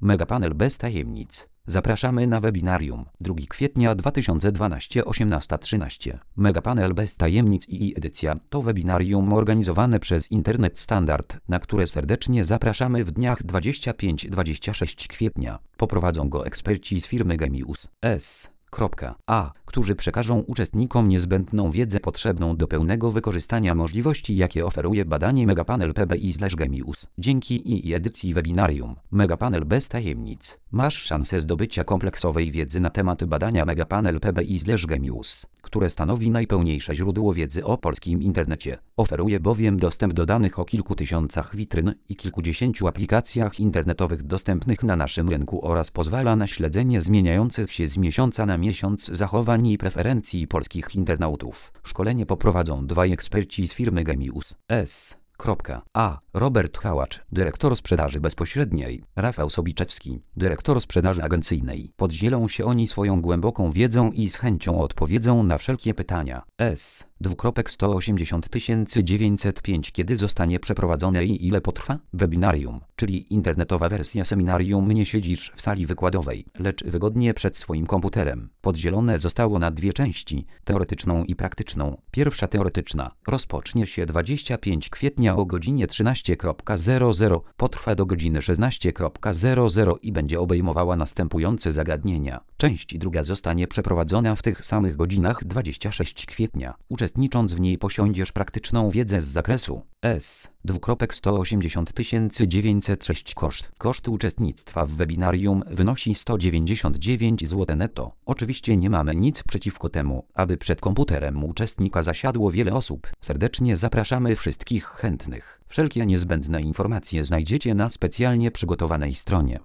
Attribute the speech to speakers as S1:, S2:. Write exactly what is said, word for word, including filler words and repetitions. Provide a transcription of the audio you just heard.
S1: Megapanel bez tajemnic. Zapraszamy na webinarium. drugiego kwietnia dwa tysiące dwunastego, osiemnasta trzynaście. Megapanel bez tajemnic i edycja to webinarium organizowane przez Internet Standard, na które serdecznie zapraszamy w dniach dwudziestego piątego do dwudziestego szóstego kwietnia. Poprowadzą go eksperci z firmy Gemius S A, którzy przekażą uczestnikom niezbędną wiedzę potrzebną do pełnego wykorzystania możliwości, jakie oferuje badanie Megapanel P B I slash Gemius. Dzięki i edycji webinarium Megapanel bez tajemnic masz szansę zdobycia kompleksowej wiedzy na temat badania Megapanel P B I slash Gemius, które stanowi najpełniejsze źródło wiedzy o polskim internecie. Oferuje bowiem dostęp do danych o kilku tysiącach witryn i kilkudziesięciu aplikacjach internetowych dostępnych na naszym rynku oraz pozwala na śledzenie zmieniających się z miesiąca na miesiąc zachowań i preferencji polskich internautów. Szkolenie poprowadzą dwaj eksperci z firmy Gemius S A. Robert Hałacz, dyrektor sprzedaży bezpośredniej, Rafał Sobiczewski, dyrektor sprzedaży agencyjnej. Podzielą się oni swoją głęboką wiedzą i z chęcią odpowiedzą na wszelkie pytania. S. sto osiemdziesiąt tysięcy dziewięćset pięć. Kiedy zostanie przeprowadzone i ile potrwa? Webinarium, czyli internetowa wersja seminarium. Nie siedzisz w sali wykładowej, lecz wygodnie przed swoim komputerem. Podzielone zostało na dwie części, teoretyczną i praktyczną. Pierwsza teoretyczna rozpocznie się dwudziestego piątego kwietnia o godzinie trzynastej zero zero, potrwa do godziny szesnastej zero zero i będzie obejmowała następujące zagadnienia. Część druga zostanie przeprowadzona w tych samych godzinach dwudziestego szóstego kwietnia. Uczestnicząc w niej posiądziesz praktyczną wiedzę z zakresu S. sto osiemdziesiąt tysięcy dziewięćset sześć. Koszt. Koszt uczestnictwa w webinarium wynosi sto dziewięćdziesiąt dziewięć złotych netto. Oczywiście nie mamy nic przeciwko temu, aby przed komputerem uczestnika zasiadło wiele osób. Serdecznie zapraszamy wszystkich chętnych. Wszelkie niezbędne informacje znajdziecie na specjalnie przygotowanej stronie.